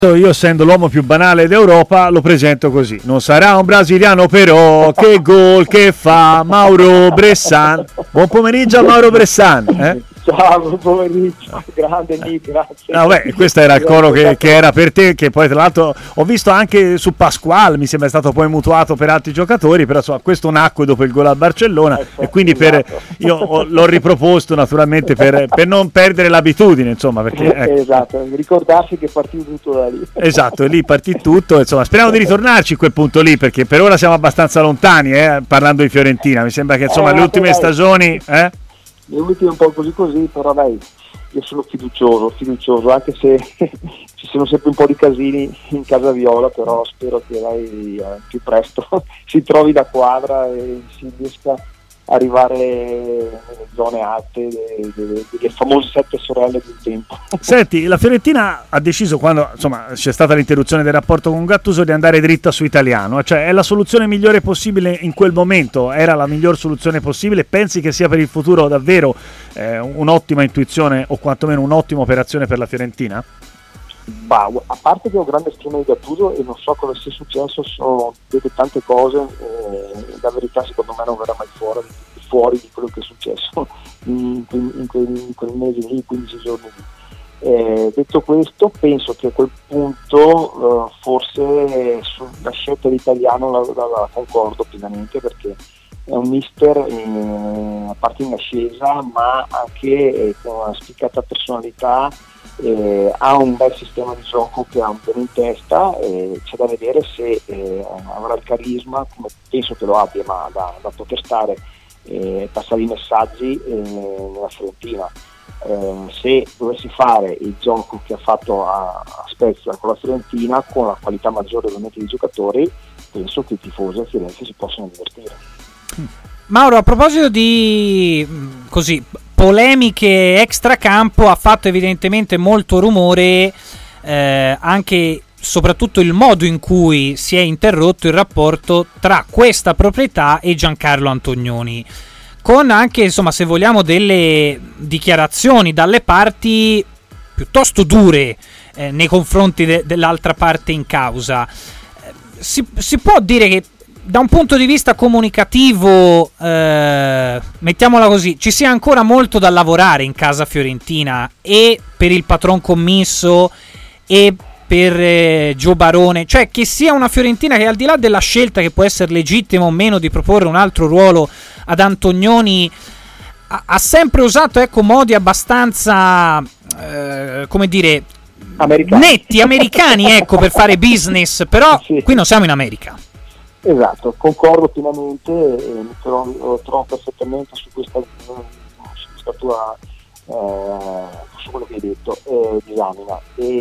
Io, essendo l'uomo più banale d'Europa, lo presento così: non sarà un brasiliano, però che gol che fa Mauro Bressan. Buon pomeriggio a Mauro Bressan. Ciao, buon pomeriggio, grande Nick, grazie. No, beh, questo era il coro che era per te, che poi tra l'altro ho visto anche su Pasquale, mi sembra stato poi mutuato per altri giocatori, però insomma, questo nacque dopo il gol al Barcellona, e quindi io l'ho riproposto naturalmente per non perdere l'abitudine, insomma, perché esatto, ricordarsi che partì tutto da lì. Esatto, lì partì tutto, insomma, speriamo di ritornarci in quel punto lì, perché per ora siamo abbastanza lontani, parlando di Fiorentina, mi sembra che insomma le ultime stagioni le ultime un po' così, però dai, io sono fiducioso, anche se ci sono sempre un po' di casini in casa viola, però spero che lei più presto si trovi la quadra e si riesca a arrivare nelle zone alte delle famose 7 sorelle del tempo. Senti, la Fiorentina ha deciso, quando insomma c'è stata l'interruzione del rapporto con Gattuso, di andare dritta su Italiano, cioè è la soluzione migliore possibile in quel momento, era la miglior soluzione possibile? Pensi che sia per il futuro davvero un'ottima intuizione o quantomeno un'ottima operazione per la Fiorentina? A parte che ho grande stima di Gattuso e non so cosa sia successo, sono delle tante cose, la verità secondo me non verrà mai fuori di quello che è successo in quei mesi lì, 15 giorni lì. Detto questo, penso che a quel punto forse la scelta di Italiano la concordo pienamente, perché è un mister a parte in ascesa, ma anche con una spiccata personalità. Ha un bel sistema di gioco che ha un po' in testa, c'è da vedere se avrà il carisma, come penso che lo abbia, ma da poter stare passare i messaggi nella Fiorentina. Se dovessi fare il gioco che ha fatto a Spezia con la Fiorentina, con la qualità maggiore ovviamente dei giocatori, penso che i tifosi a Firenze si possano divertire. Mauro, a proposito di polemiche extracampo, ha fatto evidentemente molto rumore anche soprattutto il modo in cui si è interrotto il rapporto tra questa proprietà e Giancarlo Antonioni, con anche, insomma, se vogliamo, delle dichiarazioni dalle parti piuttosto dure nei confronti dell'altra parte in causa. Si può dire che da un punto di vista comunicativo, mettiamola così, ci sia ancora molto da lavorare in casa fiorentina, e per il patron commisso e per Gio Barone, cioè che sia una Fiorentina che, al di là della scelta che può essere legittima o meno di proporre un altro ruolo ad Antonioni, ha sempre usato modi abbastanza netti, americani, per fare business, però sì. Qui non siamo in America. Esatto, concordo pienamente, mi trovo perfettamente su questa tua su quello che hai detto, disamina.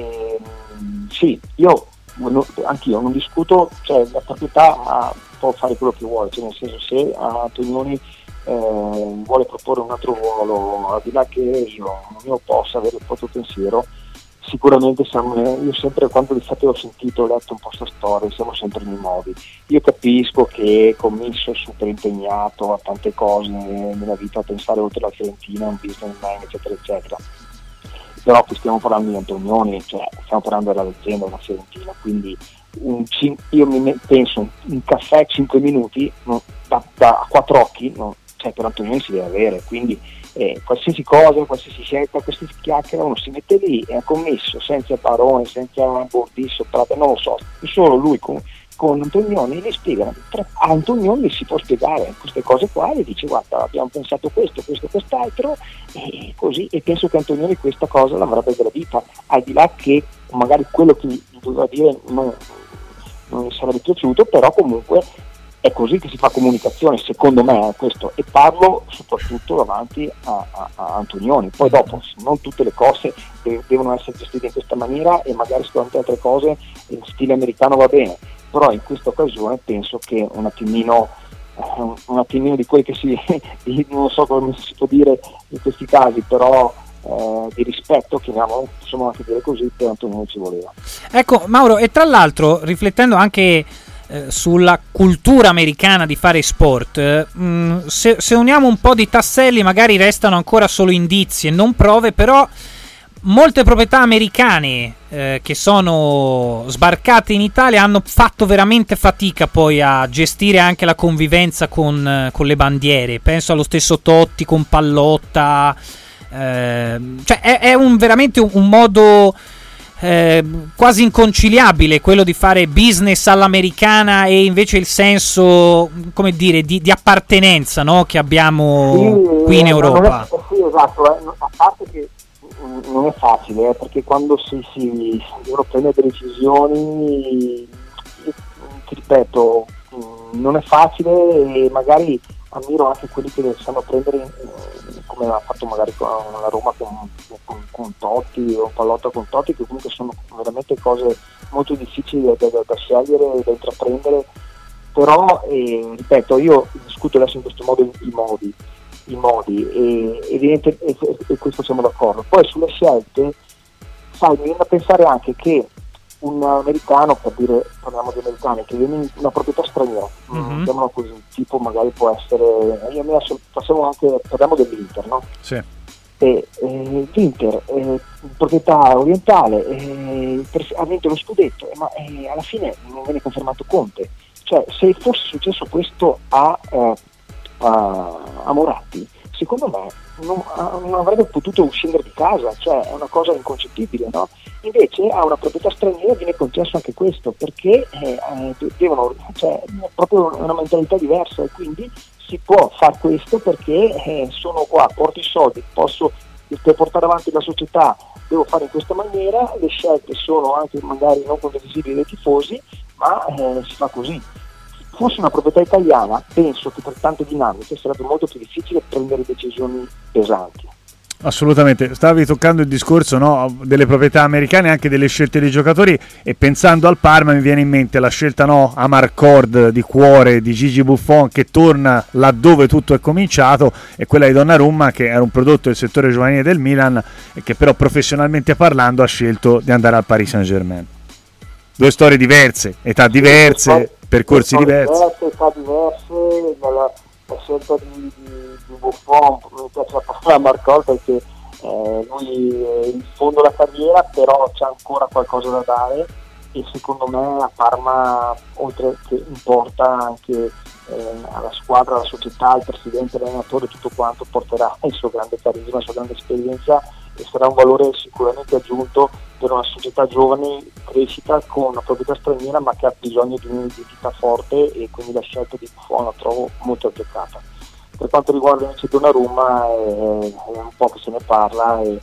Sì, anch'io non discuto, cioè la proprietà può fare quello che vuole, cioè nel senso, se Antonioni vuole proporre un altro ruolo, al di là che io possa avere il proprio pensiero, sicuramente io sempre, quando infatti ho letto un po' questa storia, siamo sempre nei modi. Io capisco che Commisso è super impegnato a tante cose nella vita, a pensare oltre la Fiorentina, un businessman, eccetera eccetera, però qui stiamo parlando di Antonioni, cioè stiamo parlando della leggenda della Fiorentina, quindi io penso un caffè 5 minuti da 4 occhi, cioè per Antonioni si deve avere, quindi qualsiasi cosa, qualsiasi scelta, qualsiasi chiacchiera, uno si mette lì e ha commesso senza Barone, senza Bordi sopra, non lo so, solo lui con Antonioni gli spiegano. A Antonioni si può spiegare queste cose qua e dice: guarda, abbiamo pensato questo, quest'altro, e così, e penso che Antonioni questa cosa l'avrebbe gradita, al di là che magari quello che gli doveva dire non gli sarebbe piaciuto, però comunque è così che si fa comunicazione, secondo me è questo, e parlo soprattutto davanti a Antonioni. Poi dopo non tutte le cose devono essere gestite in questa maniera, e magari su tante altre cose in stile americano va bene, però in questa occasione penso che un attimino di quel che non so come si può dire in questi casi, però di rispetto, possiamo anche dire così, per Antonioni ci voleva. Ecco Mauro, e tra l'altro riflettendo anche sulla cultura americana di fare sport, se uniamo un po' di tasselli, magari restano ancora solo indizi e non prove, però molte proprietà americane che sono sbarcate in Italia hanno fatto veramente fatica poi a gestire anche la convivenza con le bandiere. Penso allo stesso Totti con Pallotta, cioè è veramente un modo quasi inconciliabile quello di fare business all'americana e invece il senso, come dire, di appartenenza, no? Che abbiamo qui in Europa. Sì, esatto, a parte che non è facile, perché quando si devono prendere delle decisioni, ti ripeto, non è facile, e magari ammiro anche quelli che sanno prendere, come ha fatto magari con la Roma con Totti, o Pallotta con Totti, che comunque sono veramente cose molto difficili da scegliere e da intraprendere. Però ripeto, io discuto adesso in questo modo i modi e questo siamo d'accordo. Poi sulle scelte, sai, mi viene da pensare anche che un americano, per dire, parliamo di americani, che viene in una proprietà straniera, diciamolo così, tipo magari può essere, parliamo dell'Inter, no? Sì. L'Inter, proprietà orientale, ha vinto lo scudetto, ma alla fine non viene confermato Conte. Cioè, se fosse successo questo a Moratti, secondo me non avrebbe potuto scendere di casa, cioè è una cosa inconcepibile, no? Invece a una proprietà straniera viene concesso anche questo, perché devono, cioè, è proprio una mentalità diversa, e quindi si può fare questo perché sono qua, porto i soldi, per portare avanti la società devo fare in questa maniera, le scelte sono anche magari non condivisibili dai tifosi, ma si fa così. Fosse una proprietà italiana, penso che per tante dinamiche sarebbe molto più difficile prendere decisioni pesanti. Assolutamente, stavi toccando il discorso, no, delle proprietà americane, anche delle scelte dei giocatori, e pensando al Parma mi viene in mente la scelta, no, Amarcord di cuore di Gigi Buffon, che torna laddove tutto è cominciato, e quella di Donnarumma, che era un prodotto del settore giovanile del Milan e che però professionalmente parlando ha scelto di andare al Paris Saint-Germain. Due storie diverse, età diverse, percorsi diversi. Età diverse, la scelta di Buffon, mi piace la parola Marcol, perché lui è in fondo alla carriera, però c'è ancora qualcosa da dare, e secondo me a Parma, oltre che importa anche alla squadra, alla società, al presidente, all'allenatore, tutto quanto, porterà il suo grande carisma, la sua grande esperienza, e sarà un valore sicuramente aggiunto per una società giovane in crescita con una proprietà straniera, ma che ha bisogno di un'identità forte, e quindi la scelta di Buffon la trovo molto azzeccata. Per quanto riguarda invece Donnarumma, è un po' che se ne parla, e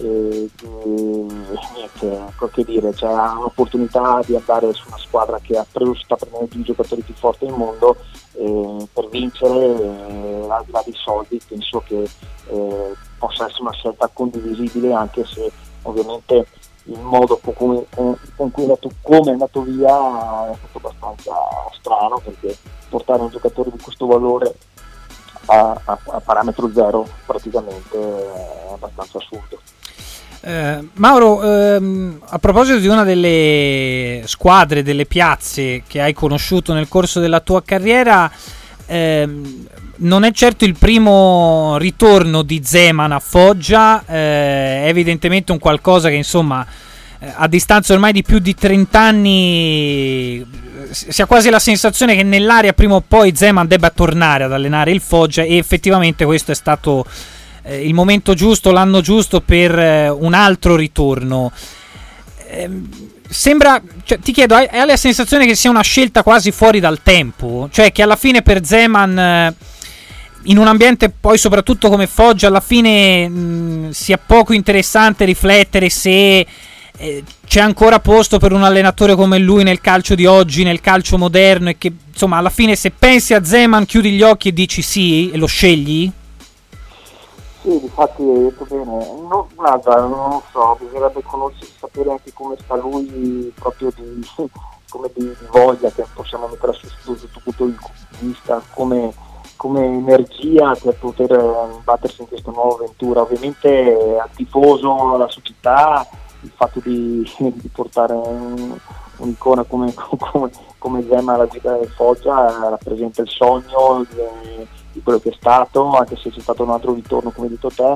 niente, che dire, cioè, ha un'opportunità di andare su una squadra che sta prendendo i giocatori più forti del mondo, per vincere, al di là dei soldi, penso che possa essere una scelta condivisibile, anche se ovviamente il modo con cui è andato via è stato abbastanza strano, perché portare un giocatore di questo valore a parametro zero praticamente è abbastanza assurdo. Mauro, a proposito di una delle squadre, delle piazze che hai conosciuto nel corso della tua carriera, non è certo il primo ritorno di Zeman a Foggia, è evidentemente un qualcosa che, insomma, a distanza ormai di più di 30 anni si ha quasi la sensazione che nell'area prima o poi Zeman debba tornare ad allenare il Foggia, e effettivamente questo è stato il momento giusto, l'anno giusto per un altro ritorno. Sembra, cioè, ti chiedo, hai la sensazione che sia una scelta quasi fuori dal tempo? Cioè che alla fine per Zeman, in un ambiente poi soprattutto come Foggia, alla fine sia poco interessante riflettere se c'è ancora posto per un allenatore come lui nel calcio di oggi, nel calcio moderno, e che, insomma, alla fine se pensi a Zeman chiudi gli occhi e dici sì e lo scegli? Sì, infatti hai detto bene, non lo so, bisognerebbe sapere anche come sta lui, proprio di voglia, che possiamo mettere su tutto punto di vista, come energia per poter battersi in questa nuova avventura. Ovviamente al tifoso, alla società, il fatto di portare un'icona come Zeman alla guida del Foggia rappresenta il sogno di quello che è stato, anche se c'è stato un altro ritorno, come hai detto te,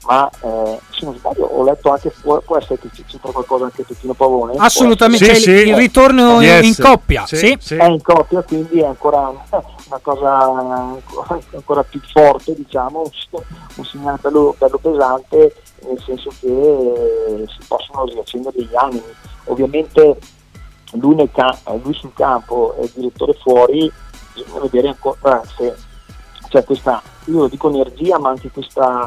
ma se non sbaglio ho letto anche, può essere che c'entra qualcosa anche Peppino Pavone? Assolutamente, Sì, il ritorno in coppia, sì. È in coppia, quindi è ancora una cosa ancora più forte, diciamo, un segnale bello pesante, nel senso che si possono riaccendere degli animi. Ovviamente lui sul campo e il direttore fuori, bisogna vedere ancora se c'è questa, io lo dico, energia, ma anche questa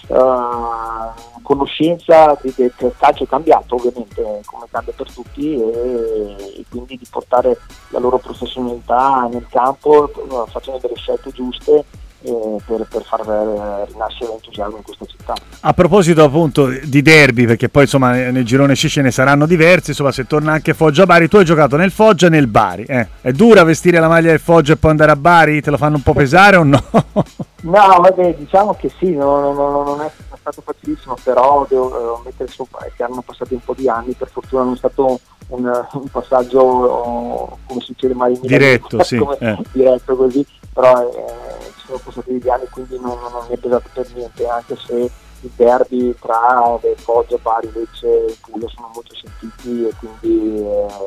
conoscenza che il calcio è cambiato, ovviamente, come cambia per tutti, e quindi di portare la loro professionalità nel campo, facendo delle scelte giuste per far rinascere l'entusiasmo in questa città. A proposito appunto di derby, perché poi insomma nel girone C ce ne saranno diversi, insomma se torna anche Foggia Bari, tu hai giocato nel Foggia e nel Bari, è dura vestire la maglia del Foggia e poi andare a Bari? Te lo fanno un po' pesare o no? No, vabbè, diciamo che sì, non è stato facilissimo, però devo mettere sopra che hanno passato un po' di anni, per fortuna non è stato un passaggio come succede mai in diretto, sì, diretto così, però sono passati degli anni, quindi non mi è pesato per niente, anche se i derby tra Foggia, Bari, Lecce e Puglia sono molto sentiti, e quindi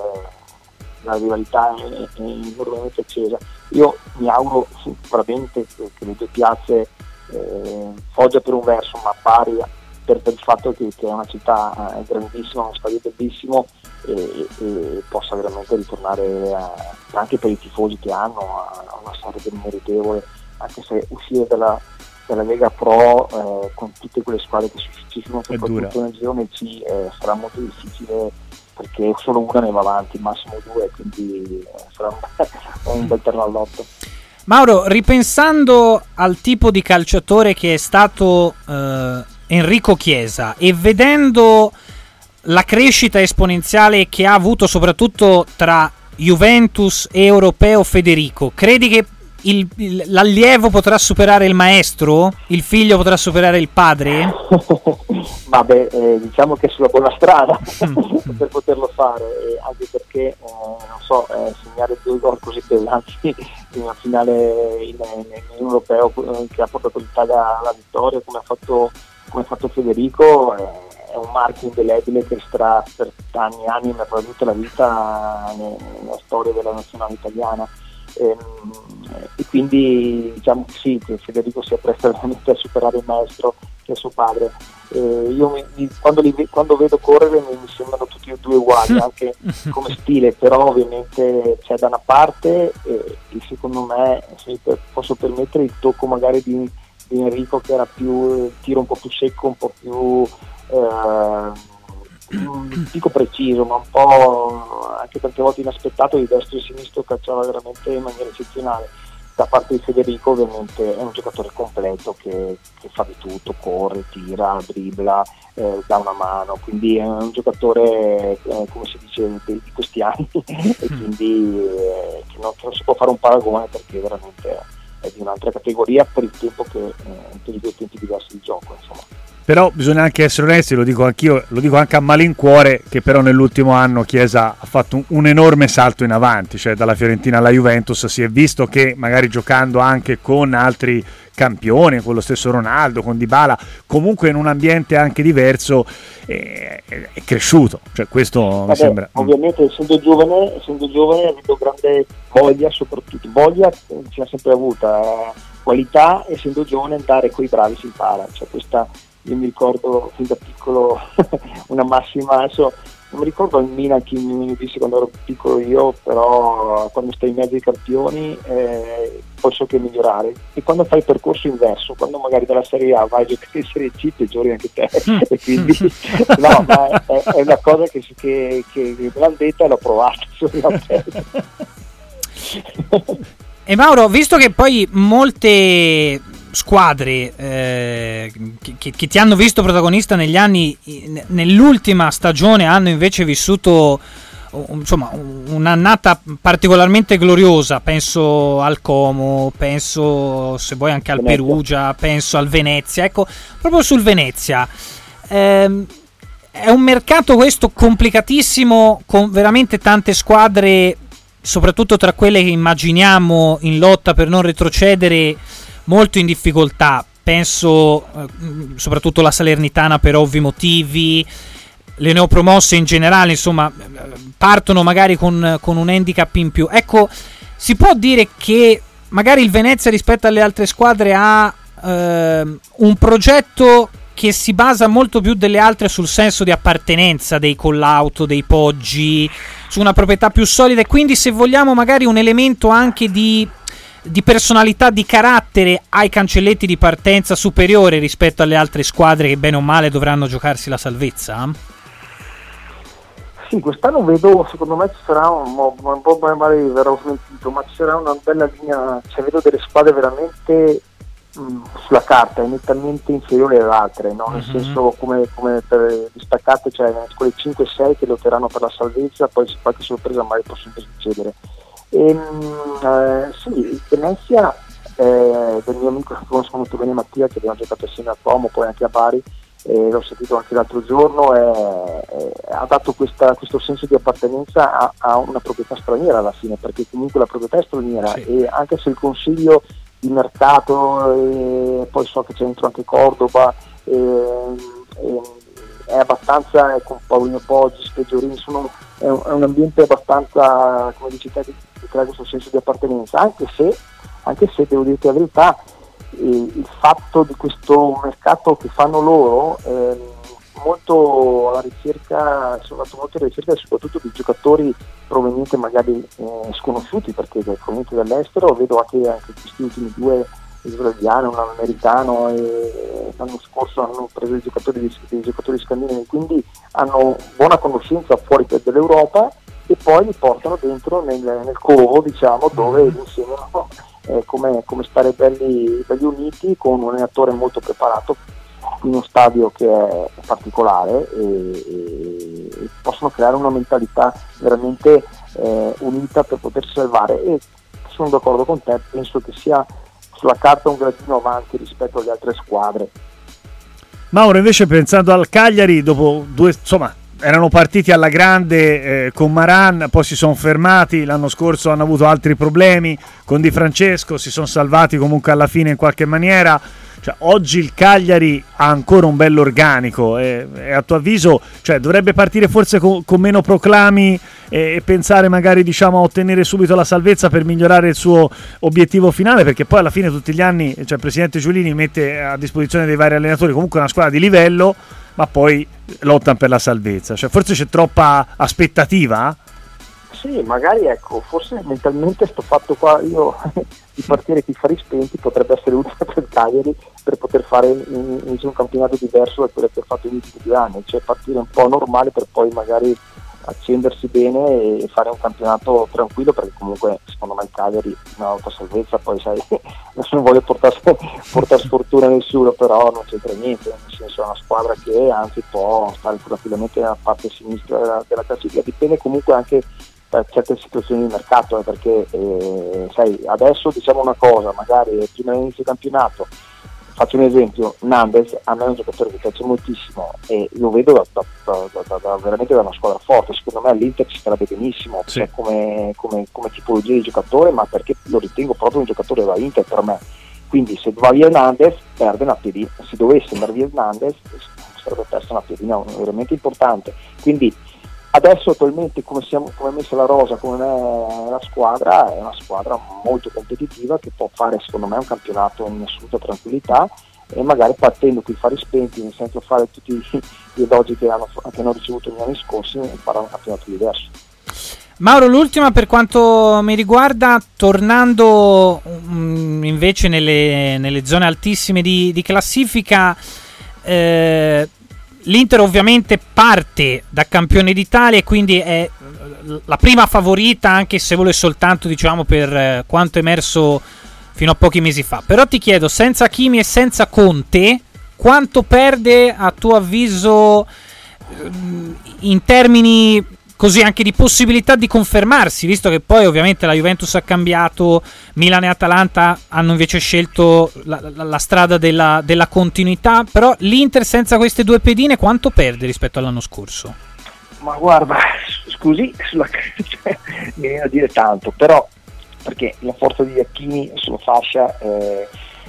la rivalità è enormemente accesa. Io mi auguro sicuramente che le due piazze, Foggia per un verso, ma Bari per il fatto che è una città grandissima, uno stadio bellissimo, e possa veramente ritornare anche per i tifosi che hanno a una storia meritevole, anche se uscire dalla Lega Pro con tutte quelle squadre che ci sono soprattutto nel girone C sarà molto difficile, perché solo una ne va avanti, massimo due, quindi sarà un bel terno all'otto. Mauro, ripensando al tipo di calciatore che è stato Enrico Chiesa, e vedendo la crescita esponenziale che ha avuto soprattutto tra Juventus e Europeo Federico, credi che l'allievo potrà superare il maestro? Il figlio potrà superare il padre? Vabbè, diciamo che è sulla buona strada per poterlo fare, anche perché non so, segnare 2 gol così pesanti in una finale in europeo che ha portato l'Italia alla vittoria, come ha fatto Federico, è un marchio indelebile che resterà per anni e anni, ma per tutta la vita nella storia della nazionale italiana. E quindi diciamo che sì, che Federico si appresta veramente a superare il maestro che è suo padre. Io quando vedo correre mi sembrano tutti e due uguali, anche come stile, però ovviamente c'è da una parte, e secondo me, se posso permettere, il tocco magari di Enrico, che era più tiro un po' più secco, un po' più non dico preciso, ma un po' anche tante volte inaspettato, di destro e sinistro calciava veramente in maniera eccezionale. Da parte di Federico ovviamente è un giocatore completo che fa di tutto, corre, tira, dribbla, dà una mano, quindi è un giocatore come si dice di questi anni e quindi che non si può fare un paragone, perché veramente è di un'altra categoria per il tempo per i due tempi diversi di gioco, insomma. Però bisogna anche essere onesti, lo dico anch'io, lo dico anche a malincuore, che però nell'ultimo anno Chiesa ha fatto un enorme salto in avanti, cioè dalla Fiorentina alla Juventus si è visto che magari giocando anche con altri campioni, con lo stesso Ronaldo, con Dybala, comunque in un ambiente anche diverso è cresciuto, cioè questo mi sembra. Ovviamente essendo giovane ha avuto grande voglia, soprattutto voglia ce l'ha sempre avuta, qualità, essendo giovane andare coi bravi si impara, cioè questa. Io mi ricordo fin da piccolo una massima, adesso non mi ricordo al Milan chi mi disse quando ero piccolo io, però quando stai in mezzo ai campioni posso che migliorare, e quando fai il percorso inverso, quando magari dalla Serie A vai a giocare in Serie C peggiori anche te e quindi no, ma è una cosa che me l'hanno detta e l'ho provata sulla pelle. E Mauro, visto che poi molte squadre che ti hanno visto protagonista negli anni, nell'ultima stagione hanno invece vissuto insomma un'annata particolarmente gloriosa, penso al Como, penso se vuoi anche al Perugia, penso al Venezia, ecco, proprio sul Venezia è un mercato questo complicatissimo, con veramente tante squadre, soprattutto tra quelle che immaginiamo in lotta per non retrocedere, molto in difficoltà. penso soprattutto la Salernitana per ovvi motivi, le neopromosse in generale, insomma, partono magari con un handicap in più. Ecco, si può dire che magari il Venezia rispetto alle altre squadre ha un progetto che si basa molto più delle altre sul senso di appartenenza dei call-out, dei poggi, su una proprietà più solida, e quindi, se vogliamo, magari un elemento anche di personalità, di carattere ai cancelletti di partenza superiore rispetto alle altre squadre che bene o male dovranno giocarsi la salvezza? Sì, quest'anno vedo, secondo me ci sarà un po' male, verrò smentito, ma ci sarà una bella linea, cioè vedo delle squadre veramente sulla carta nettamente inferiori alle altre, no? Nel senso, come per distaccate, cioè quelle 5-6 che lotteranno per la salvezza, poi qualche sorpresa magari può sempre succedere. Sì, il Venezia, del mio amico che conosco molto bene, Mattia, che abbiamo giocato assieme a Como, poi anche a Bari, l'ho sentito anche l'altro giorno, ha dato questo senso di appartenenza a una proprietà straniera alla fine, perché comunque la proprietà è straniera, sì. E anche se il consiglio di mercato, poi so che c'è dentro anche Cordoba, è abbastanza, con Paolino Poggi, Speggiolini, è un ambiente abbastanza, come dici te, che crea questo senso di appartenenza, anche se devo dirti la verità, il fatto di questo mercato che fanno loro, molto alla ricerca, sono andato molto alla ricerca soprattutto di giocatori provenienti magari sconosciuti, perché provenienti dall'estero. Vedo anche questi ultimi due, israeliano, un americano, e l'anno scorso hanno preso dei giocatori scandinavi, quindi hanno buona conoscenza fuori dell'Europa, e poi li portano dentro nel covo, diciamo, dove gli insegnano come stare belli uniti, con un allenatore molto preparato, in uno stadio che è particolare, e possono creare una mentalità veramente unita per potersi salvare. E sono d'accordo con te, penso che sia sulla carta un gradino avanti rispetto alle altre squadre. Mauro, invece, pensando al Cagliari, dopo erano partiti alla grande con Maran, poi si sono fermati, l'anno scorso hanno avuto altri problemi con Di Francesco, si sono salvati comunque alla fine in qualche maniera. Cioè, oggi il Cagliari ha ancora un bell'organico, e a tuo avviso, cioè, dovrebbe partire forse con meno proclami e pensare magari, diciamo, a ottenere subito la salvezza per migliorare il suo obiettivo finale, perché poi alla fine tutti gli anni, cioè, il presidente Giulini mette a disposizione dei vari allenatori comunque una squadra di livello, ma poi lottano per la salvezza. Cioè, forse c'è troppa aspettativa? Sì, magari, ecco, forse mentalmente sto fatto qua io di partire con i fari spenti potrebbe essere utile per il Cagliari, per poter fare un campionato diverso da quello che ha fatto negli ultimi 2 anni, cioè partire un po' normale per poi magari accendersi bene e fare un campionato tranquillo, perché comunque secondo me il Cagliari una volta salvezza, poi sai, non voglio portare sfortuna a nessuno, però non c'entra niente, nel senso è una squadra che anzi può stare tranquillamente nella parte sinistra della classifica. Dipende comunque anche da certe situazioni di mercato, perché sai, adesso diciamo una cosa, magari prima dell'inizio del campionato, faccio un esempio, Nandes a me è un giocatore che piace moltissimo e lo vedo veramente da una squadra forte. Secondo me all'Inter ci starebbe benissimo, sì, cioè come tipologia di giocatore, ma perché lo ritengo proprio un giocatore da Inter per me. Quindi se va via Nandes perde una piedina, se dovesse andare via Nandes sarebbe persa una piedina veramente importante. Quindi adesso attualmente come è messa la rosa, come è la squadra, è una squadra molto competitiva che può fare secondo me un campionato in assoluta tranquillità, e magari partendo con i fari spenti, nel senso fare tutti gli elogi che hanno ricevuto negli anni scorsi, e fare un campionato diverso. Mauro, l'ultima per quanto mi riguarda, tornando invece nelle zone altissime di classifica, l'Inter ovviamente parte da campione d'Italia e quindi è la prima favorita, anche se vuole soltanto, diciamo, per quanto emerso fino a pochi mesi fa. Però ti chiedo, senza Hakimi e senza Conte, quanto perde a tuo avviso in termini così anche di possibilità di confermarsi, visto che poi ovviamente la Juventus ha cambiato, Milan e Atalanta hanno invece scelto la strada della continuità, però l'Inter senza queste due pedine quanto perde rispetto all'anno scorso? Ma guarda, scusi, mi viene a dire tanto, però perché la forza di Hakimi sulla fascia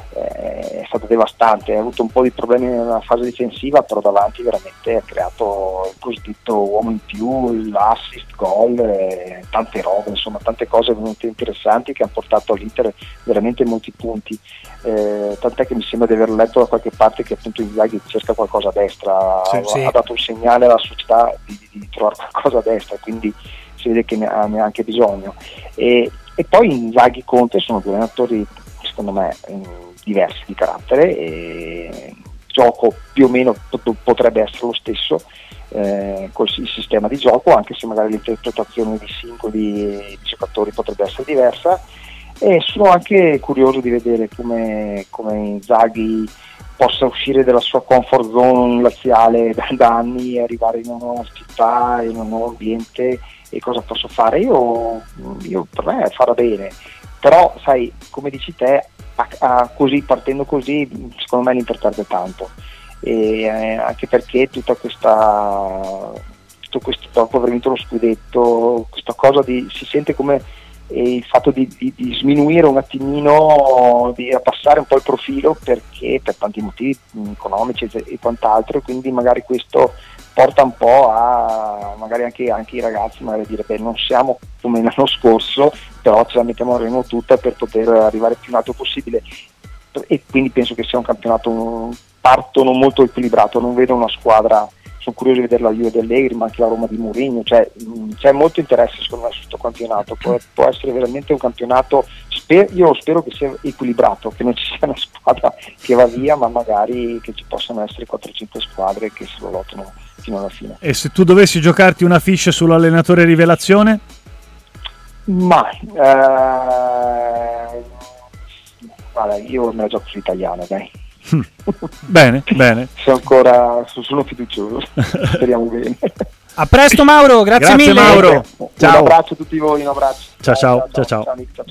è stato devastante, ha avuto un po' di problemi nella fase difensiva, però davanti veramente ha creato il cosiddetto uomo in più, l'assist, gol, tante robe, insomma tante cose veramente interessanti che hanno portato all'Inter veramente molti punti, tant'è che mi sembra di aver letto da qualche parte che appunto Inzaghi cerca qualcosa a destra, sì. Ha dato un segnale alla società di trovare qualcosa a destra, quindi si vede che ne ha anche bisogno, e poi Inzaghi e Conte sono due allenatori secondo me diversi di carattere, e il gioco più o meno potrebbe essere lo stesso, col sistema di gioco, anche se magari l'interpretazione di singoli giocatori potrebbe essere diversa, e sono anche curioso di vedere come Inzaghi possa uscire dalla sua comfort zone laziale da anni e arrivare in una nuova città, in un nuovo ambiente, e cosa posso fare. Io per me farà bene, però sai, come dici te, così, partendo così, secondo me l'Inter perde tanto, e anche perché tutto questo dopo aver vinto lo scudetto, questa cosa si sente come il fatto di sminuire un attimino, di abbassare un po' il profilo, perché per tanti motivi economici e quant'altro, quindi magari questo porta un po' a magari anche i ragazzi magari a dire beh, non siamo come l'anno scorso, però ce la mettiamo a remo tutta per poter arrivare più in alto possibile, e quindi penso che sia un campionato partono molto equilibrato, non vedo una squadra, sono curioso di vedere la Juve di Allegri, ma anche la Roma di Mourinho, cioè c'è molto interesse secondo me su questo campionato, può essere veramente un campionato, io spero che sia equilibrato, che non ci sia una squadra che va via, ma magari che ci possano essere 4-5 squadre che se lo lottano fino alla fine. E se tu dovessi giocarti una fiche sull'allenatore rivelazione? Ma guarda, io me la gioco sull'italiano, dai. Bene. Sono fiducioso. Speriamo bene. A presto Mauro, grazie mille. Mauro. Un abbraccio a tutti voi, un abbraccio. Ciao. Ciao.